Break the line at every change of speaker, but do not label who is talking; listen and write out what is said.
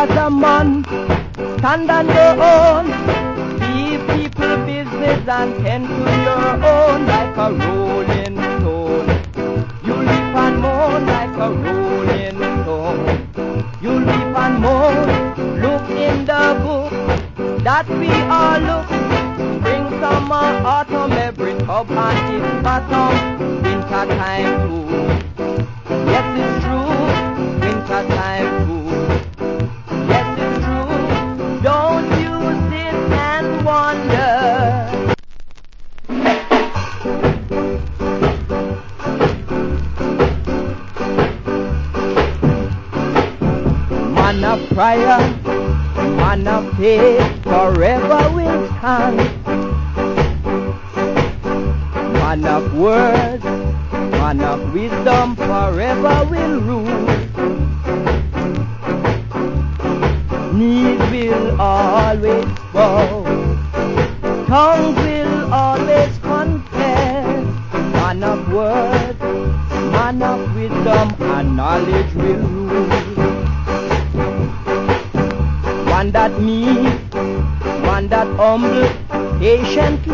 as a man, stand on your own. Leave people business and tend to your own like a rolling stone. You leap and moan like a rolling stone. You leap and moan. Look in the book that we all look. Spring, summer, autumn, every tub and its bottom. Winter time too. Yes, it's true. Winter time too. Yes, it's true. Don't you sit and wonder. Man of prayer, man of faith, forever will stand. Man of words, man of wisdom, forever will rule. Knees will always bow, tongues will always confess. Man of words, man of wisdom, and knowledge will rule. One that meek, one that humble, patient.